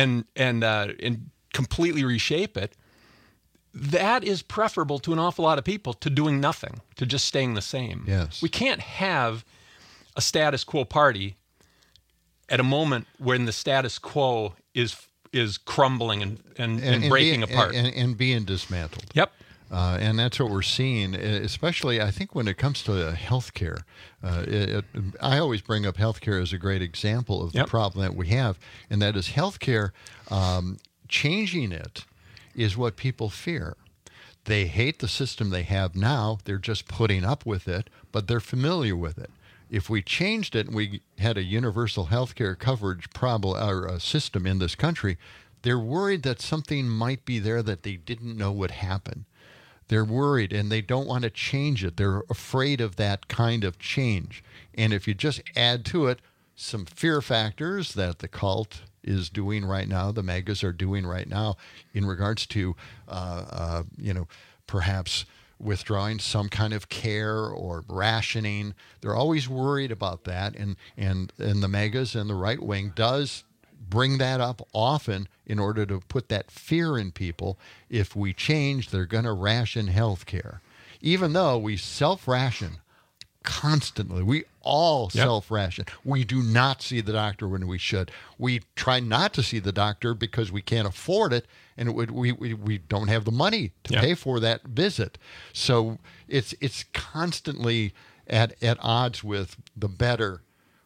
and completely reshape it, that is preferable to an awful lot of people to doing nothing, to just staying the same. Yes. We can't have a status quo party at a moment when the status quo is crumbling and breaking apart. And being dismantled. Yep. And that's what we're seeing, especially, I think, when it comes to healthcare. I always bring up healthcare as a great example of the problem that we have, and that is healthcare, changing it is what people fear. They hate the system they have now. They're just putting up with it, but they're familiar with it. If we changed it and we had a universal healthcare coverage problem or a system in this country, they're worried that something might be there that they didn't know would happen. They're worried and they don't want to change it. They're afraid of that kind of change. And if you just add to it some fear factors that the cult is doing right now, the megas are doing right now in regards to, perhaps withdrawing some kind of care or rationing. They're always worried about that. And the megas and the right wing does bring that up often in order to put that fear in people. If we change, they're going to ration health care. Even though we self-ration constantly. We all self-ration. We do not see the doctor when we should. We try not to see the doctor because we can't afford it, and we don't have the money to pay for that visit. So it's constantly at odds with the better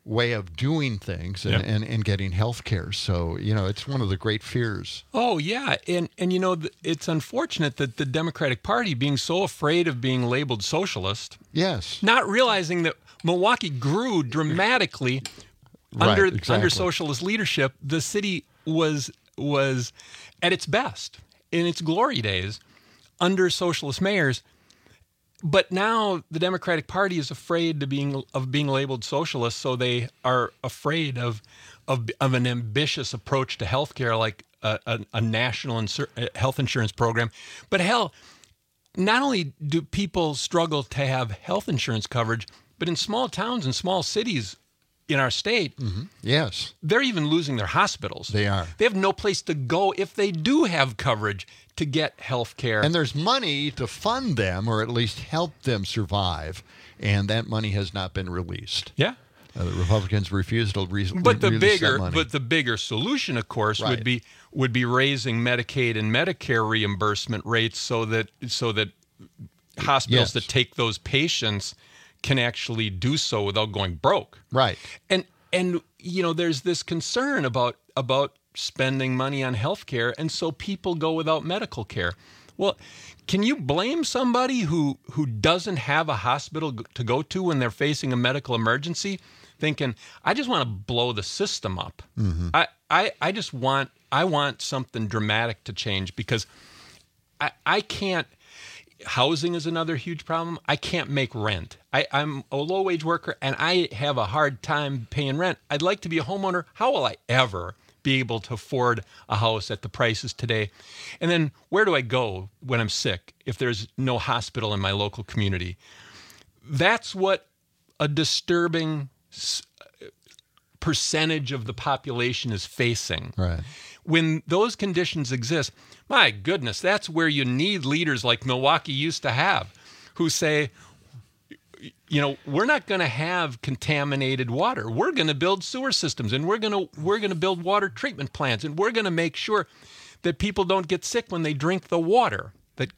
way of doing things and getting health care. So, it's one of the great fears. Oh, yeah. And it's unfortunate that the Democratic Party, being so afraid of being labeled socialist, yes, not realizing that Milwaukee grew dramatically under socialist leadership. The city was at its best in its glory days under socialist mayors. But now the Democratic Party is afraid of being labeled socialist, so they are afraid of an ambitious approach to health care, like a national health insurance program. But hell, not only do people struggle to have health insurance coverage, but in small towns and small cities in our state, yes, they're even losing their hospitals. They are. They have no place to go if they do have coverage to get health care. And there's money to fund them, or at least help them survive, and that money has not been released. Yeah. The Republicans refused to release that money. But the bigger solution, of course, would be raising Medicaid and Medicare reimbursement rates so that hospitals that take those patients can actually do so without going broke. Right. And there's this concern about spending money on health care, and so people go without medical care. Well, can you blame somebody who doesn't have a hospital to go to when they're facing a medical emergency, thinking, I just want to blow the system up? Mm-hmm. I want something dramatic to change, because I can't. Housing is another huge problem. I can't make rent. I'm a low-wage worker, and I have a hard time paying rent. I'd like to be a homeowner. How will I ever be able to afford a house at the prices today? And then where do I go when I'm sick if there's no hospital in my local community? That's what a disturbing percentage of the population is facing. Right. When those conditions exist, my goodness, that's where you need leaders like Milwaukee used to have, who say, we're not going to have contaminated water. We're going to build sewer systems, and we're going to build water treatment plants, and we're going to make sure that people don't get sick when they drink the water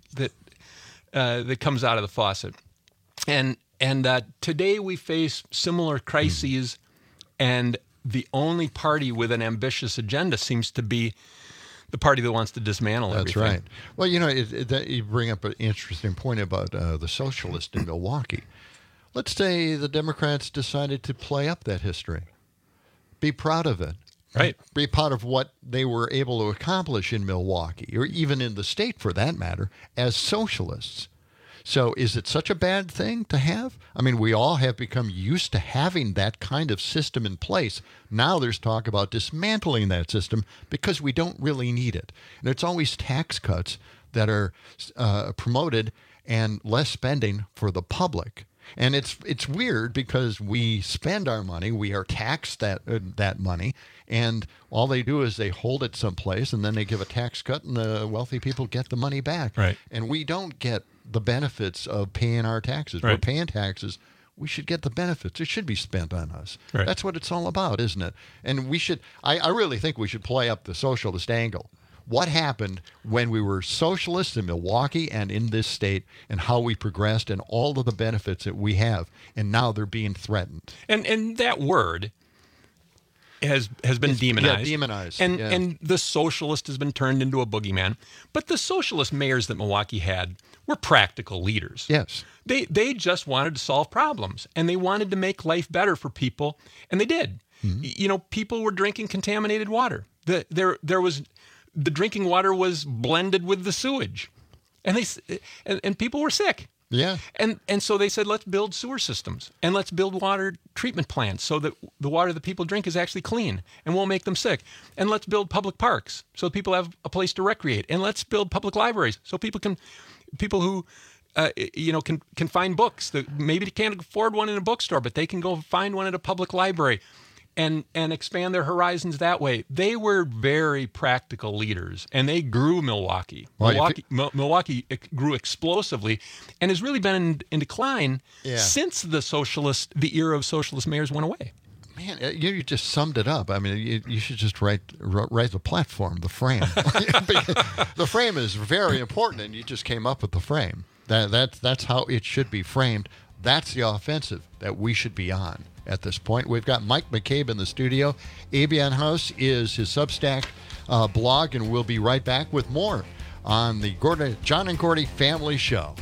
that comes out of the faucet. And today we face similar crises, and the only party with an ambitious agenda seems to be the party that wants to dismantle everything. That's right. Well, you bring up an interesting point about the socialists in Milwaukee. Let's say the Democrats decided to play up that history. Be proud of it. Right. Be proud of what they were able to accomplish in Milwaukee, or even in the state for that matter, as socialists. So is it such a bad thing to have? I mean, we all have become used to having that kind of system in place. Now there's talk about dismantling that system because we don't really need it. And it's always tax cuts that are promoted and less spending for the public. And it's weird because we spend our money, we are taxed that money, and all they do is they hold it someplace, and then they give a tax cut, and the wealthy people get the money back. Right. And we don't get the benefits of paying our taxes. Right. We're paying taxes. We should get the benefits. It should be spent on us. Right. That's what it's all about, isn't it? And we should. I really think we should play up the socialist angle. What happened when we were socialists in Milwaukee and in this state, and how we progressed and all of the benefits that we have, and now they're being threatened. And that word has been demonized. Yeah, demonized. And the socialist has been turned into a boogeyman. But the socialist mayors that Milwaukee had were practical leaders. Yes. They just wanted to solve problems, and they wanted to make life better for people, and they did. Mm-hmm. People were drinking contaminated water. The drinking water was blended with the sewage, and people were sick. Yeah. And so they said, let's build sewer systems, and let's build water treatment plants so that the water that people drink is actually clean and won't make them sick. And let's build public parks so people have a place to recreate. And let's build public libraries so people who can find books that maybe they can't afford one in a bookstore, but they can go find one at a public library. And expand their horizons that way. They were very practical leaders, and they grew Milwaukee. Milwaukee grew explosively, and has really been in decline since the era of socialist mayors went away. Man, you just summed it up. I mean, you should just write the platform, the frame. The frame is very important, and you just came up with the frame. That's how it should be framed. That's the offensive that we should be on. at this point. We've got Mike McCabe in the studio. Avian House is his Substack blog, and we'll be right back with more on the John and Gordy Family Show.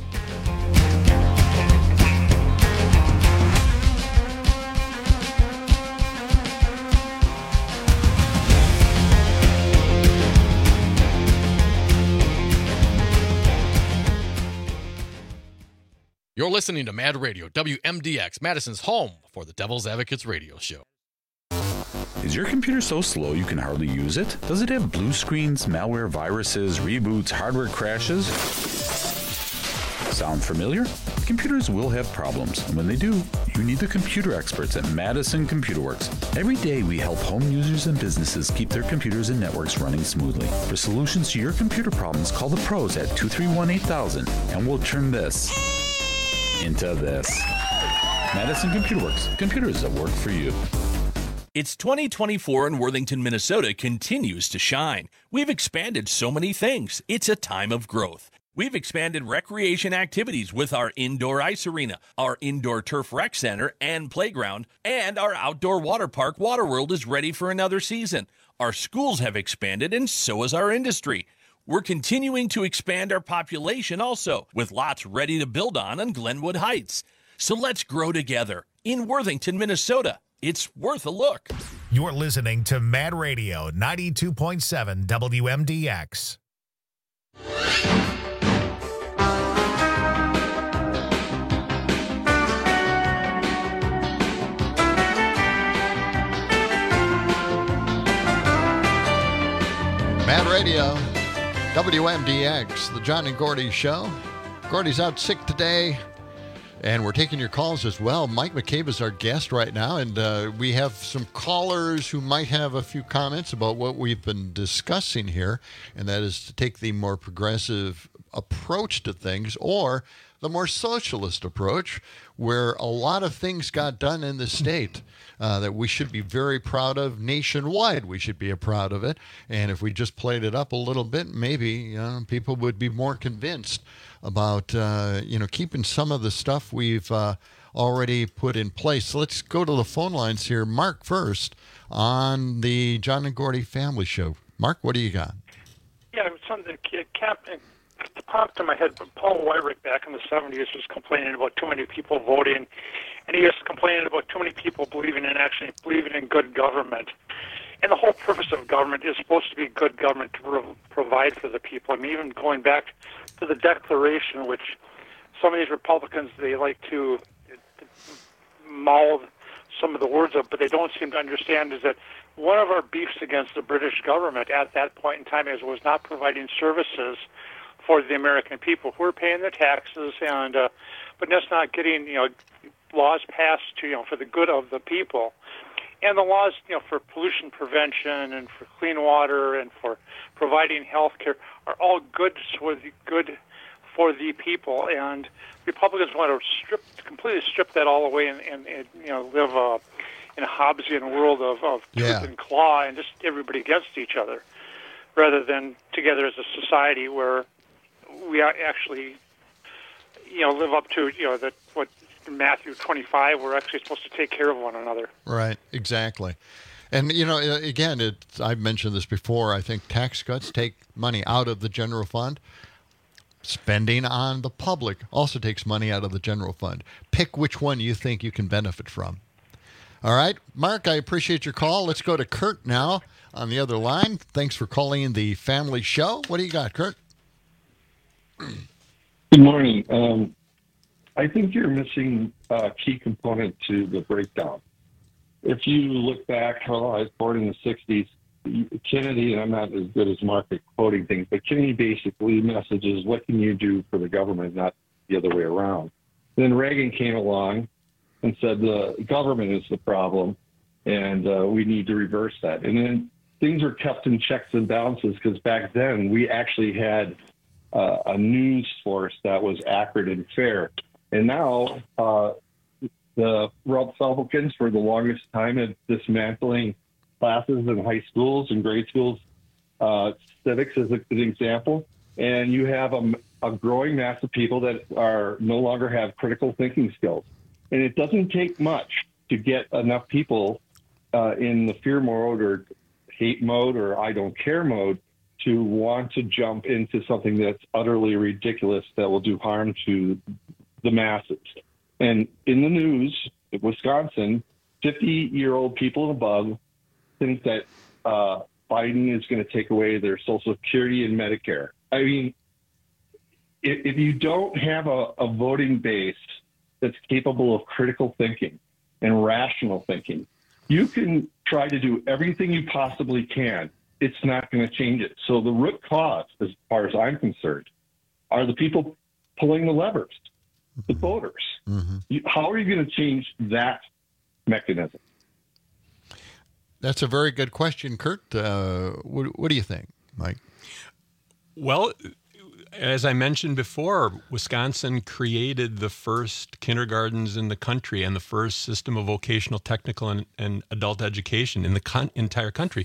You're listening to Mad Radio, WMDX, Madison's home for the Devil's Advocates radio show. Is your computer so slow you can hardly use it? Does it have blue screens, malware, viruses, reboots, hardware crashes? Sound familiar? Computers will have problems, and when they do, you need the computer experts at Madison Computer Works. Every day we help home users and businesses keep their computers and networks running smoothly. For solutions to your computer problems, call the pros at 231-8000, and we'll turn this into this. Madison Computer Works. Computers that work for you. It's 2024 and Worthington, Minnesota continues to shine. We've expanded so many things. It's a time of growth. We've expanded recreation activities with our indoor ice arena, our indoor turf rec center and playground, and our outdoor water park, Waterworld, is ready for another season. Our schools have expanded, and so has our industry. We're continuing to expand our population also, with lots ready to build on Glenwood Heights. So let's grow together in Worthington, Minnesota. It's worth a look. You're listening to Mad Radio 92.7 WMDX. Mad Radio, WMDX, the John and Gordy Show. Gordy's out sick today, and we're taking your calls as well. Mike McCabe is our guest right now, and we have some callers who might have a few comments about what we've been discussing here, and that is to take the more progressive approach to things or the more socialist approach, where a lot of things got done in the state that we should be very proud of nationwide. We should be proud of it. And if we just played it up a little bit, maybe people would be more convinced about keeping some of the stuff we've already put in place. So let's go to the phone lines here. Mark first on the John and Gordy Family Show. Mark, what do you got? Yeah, something that popped in my head. Paul Weyrich back in the 70s was complaining about too many people voting, and he was complaining about too many people believing in good government. And the whole purpose of government is supposed to be good government to provide for the people. I mean, even going back to the Declaration, which some of these Republicans, they like to mouth some of the words of, but they don't seem to understand is that one of our beefs against the British government at that point in time was not providing services for the American people who are paying their taxes, and but that's not getting laws passed for the good of the people. And the laws for pollution prevention and for clean water and for providing health care are all good for the people. And Republicans want to completely strip that all away and live in a Hobbesian world of tooth and claw and just everybody against each other, rather than together as a society where we actually live up to what Matthew 25, we're actually supposed to take care of one another. Right, exactly. And, again, I've mentioned this before, I think tax cuts take money out of the general fund. Spending on the public also takes money out of the general fund. Pick which one you think you can benefit from. All right, Mark, I appreciate your call. Let's go to Kurt now on the other line. Thanks for calling in the Family Show. What do you got, Kurt? Good morning. I think you're missing a key component to the breakdown. If you look back, I was born in the 60s, Kennedy, and I'm not as good as Mark at quoting things, but Kennedy basically messages, what can you do for the government, not the other way around. Then Reagan came along and said the government is the problem, and we need to reverse that. And then things were kept in checks and balances because back then we actually had a news force that was accurate and fair. And now the Republicans, for the longest time, have dismantling classes in high schools and grade schools, civics as an example. And you have a growing mass of people that are no longer have critical thinking skills. And it doesn't take much to get enough people in the fear mode or hate mode or I don't care mode to want to jump into something that's utterly ridiculous that will do harm to the masses. And in the news, Wisconsin, 50-year-old people and above think that Biden is going to take away their Social Security and Medicare. I mean, if you don't have a voting base that's capable of critical thinking and rational thinking, you can try to do everything you possibly can. It's not going to change it. So the root cause, as far as I'm concerned, are the people pulling the levers, the voters. How are you going to change that mechanism? That's a very good question, Kurt. What do you think, Mike? Well, as I mentioned before, Wisconsin created the first kindergartens in the country and the first system of vocational, technical, and adult education in the entire country.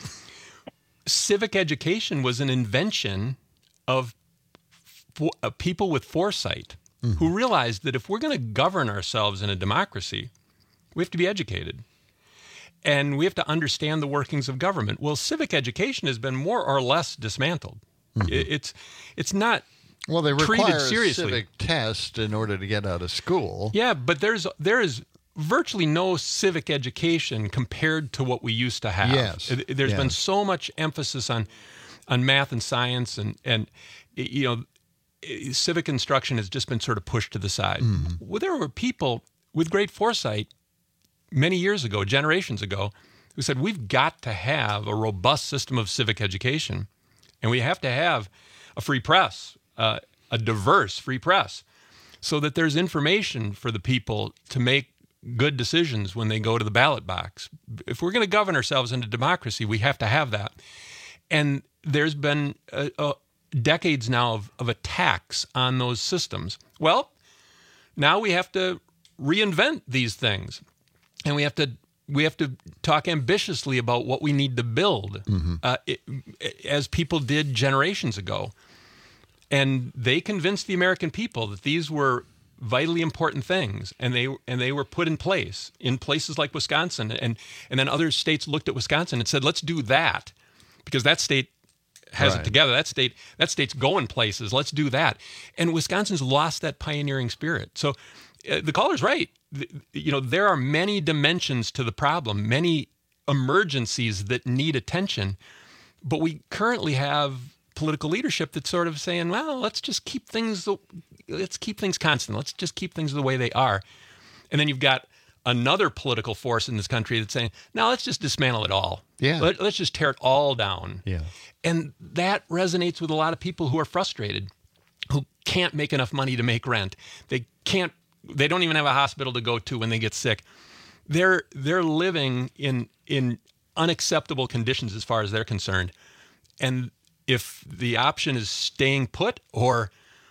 Civic education was an invention of people with foresight who realized that if we're going to govern ourselves in a democracy, we have to be educated. And we have to understand the workings of government. Well, civic education has been more or less dismantled. It's not Well, they treated require a seriously. civic test in order to get out of school. Yeah, but there is virtually no civic education compared to what we used to have. Yes. There's been so much emphasis on math and science, and you know, civic instruction has just been sort of pushed to the side. Well, there were people with great foresight many years ago, generations ago, who said we've got to have a robust system of civic education, and we have to have a free press, a diverse free press, so that there's information for the people to make good decisions when they go to the ballot box. If we're going to govern ourselves in a democracy, we have to have that. And there's been decades now of attacks on those systems. Well, now we have to reinvent these things, and we have to talk ambitiously about what we need to build, as people did generations ago. And they convinced the American people that these were vitally important things, and they were put in place in places like Wisconsin, and then other states looked at Wisconsin and said, let's do that, because that state has it together. That state's going places. Let's do that. And Wisconsin's lost that pioneering spirit. So the caller's right. You know, there are many dimensions to the problem, many emergencies that need attention, but we currently have political leadership that's sort of saying, well, let's keep things constant. Let's just keep things the way they are. And then you've got another political force in this country that's saying, no, let's just dismantle it all. Yeah. Let's just tear it all down. Yeah. And that resonates with a lot of people who are frustrated, who can't make enough money to make rent. They don't even have a hospital to go to when they get sick. They're living in unacceptable conditions as far as they're concerned. And if the option is staying put or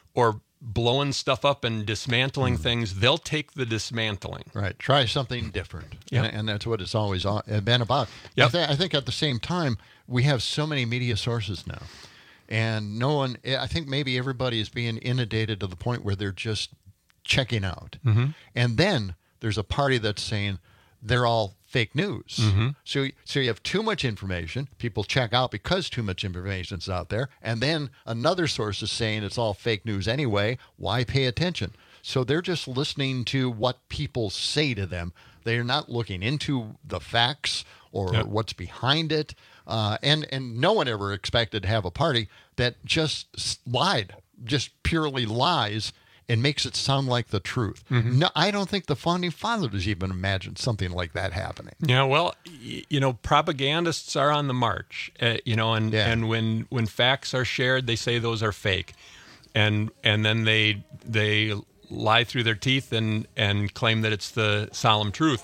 blowing stuff up and dismantling things, they'll take the dismantling. Right. Try something different. Yep. And that's what it's always been about. Yep. I think at the same time, we have so many media sources now. And no one, I think maybe everybody is being inundated to the point where they're just checking out. And then there's a party that's saying they're all fake news. So you have too much information. People check out because too much information is out there. And then another source is saying it's all fake news anyway. Why pay attention? So they're just listening to what people say to them. They're not looking into the facts or what's behind it. And no one ever expected to have a party that just lied, just purely lies, and makes it sound like the truth. No, I don't think the founding fathers even imagined something like that happening. Yeah, well, you know, propagandists are on the march, you know, and when facts are shared, they say those are fake, and then they lie through their teeth and claim that it's the solemn truth.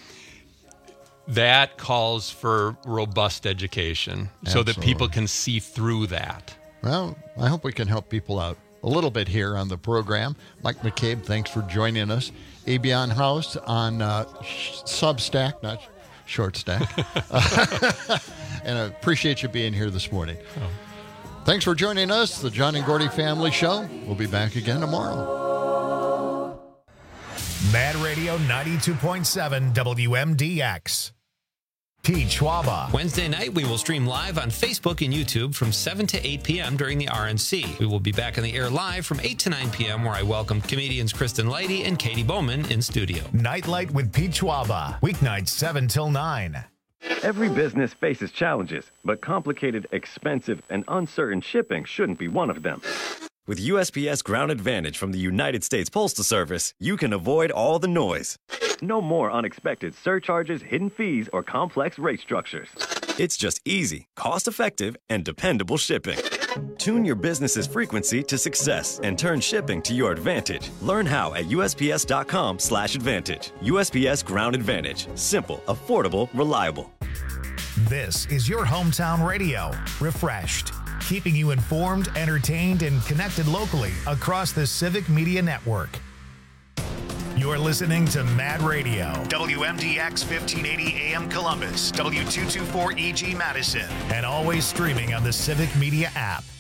That calls for robust education so that people can see through that. Well, I hope we can help people out a little bit here on the program. Mike McCabe, thanks for joining us. Abion House on Substack, not Short Stack. And I appreciate you being here this morning. Thanks for joining us, the John and Gordy Family Show. We'll be back again tomorrow. Mad Radio 92.7 WMDX. Pete Schwaba. Wednesday night, we will stream live on Facebook and YouTube from 7 to 8 p.m. during the RNC. We will be back on the air live from 8 to 9 p.m., where I welcome comedians Kristen Leidy and Katie Bowman in studio. Nightlight with Pete Schwaba. Weeknights 7 till 9. Every business faces challenges, but complicated, expensive, and uncertain shipping shouldn't be one of them. With USPS Ground Advantage from the United States Postal Service, you can avoid all the noise. No more unexpected surcharges, hidden fees, or complex rate structures. It's just easy, cost-effective, and dependable shipping. Tune your business's frequency to success and turn shipping to your advantage. Learn how at USPS.com/advantage. USPS Ground Advantage. Simple, affordable, reliable. This is your hometown radio. Refreshed. Keeping you informed, entertained, and connected locally across the Civic Media Network. You're listening to Mad Radio, WMDX 1580 AM Columbus, W224 EG Madison, and always streaming on the Civic Media app.